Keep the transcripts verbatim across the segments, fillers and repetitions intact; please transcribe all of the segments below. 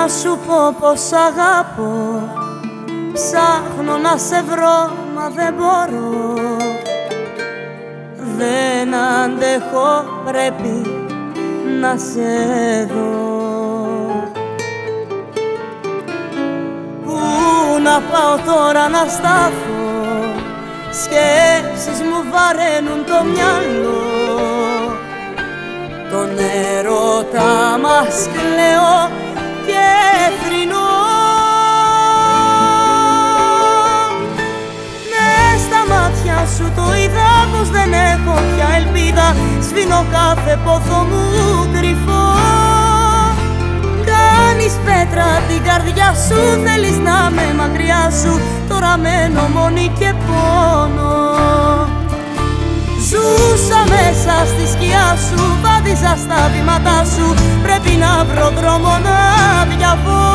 να σου πω πως αγαπώ. Ψάχνω να σε βρω μα δεν μπορώ. Δεν αντέχω, πρέπει να σε δω. Πού να πάω τώρα να σταθώ, σκέψεις μου βαραίνουν το μυαλό. Τον έρωτα μας κλαίω και θρηνώ. Μες στα μάτια σου το είδα πως δεν έχω πια ελπίδα. Σβήνω κάθε πόθο μου κρυφό. Κάνεις πέτρα την καρδιά σου, θέλεις να με μακριά σου. Τώρα μένω μόνη και πόνο. Ζούσα μέσα στη σκιά σου, βάδιζα στα βήματά σου. Πρέπει να βρω δρόμο να διαβώ.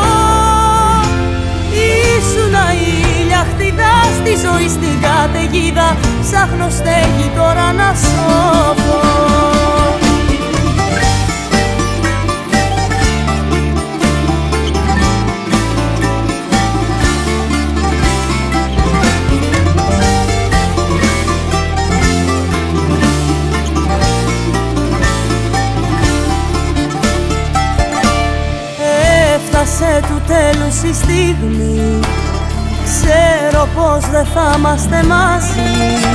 Ήσουνα η ηλιαχτίδα στη ζωή στην καταιγίδα. Ψάχνω στέγη τώρα να σώπω. Έφτασε του τέλους η στιγμή. Ξέρω πως δεν θα είμαστε μαζί.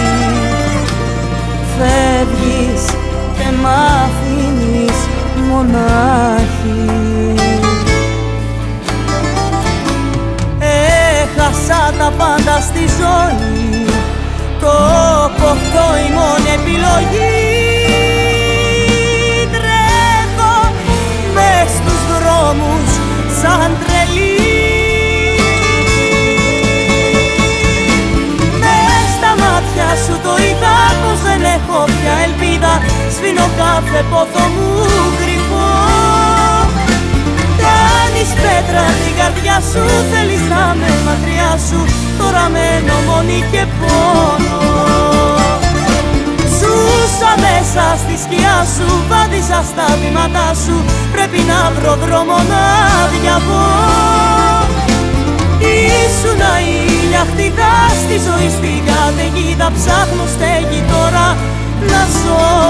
Φεύγεις και μ' αφήνεις μονάχη. Έχασα τα πάντα στη ζωή. Το ποκτό η μόνη επιλογή. Τρέχω μες στους δρόμους σαν τρελή. Μες στα μάτια σου το είδα πως δεν έχω πια ελπίδα. Σβήνω κάθε πόθο μου κρυφό. Κάνεις πέτρα την καρδιά σου, θέλεις να με μακριά σου. Τώρα μένω μόνη και πόνο. Ζούσα μέσα στη σκιά σου, βάδιζα στα βήματά σου. Πρέπει να βρω δρόμο να διαβώ. Ήσουνα η ηλιαχτίδα στη ζωή στην καταιγίδα. Ψάχνω στέγη τώρα να ζω.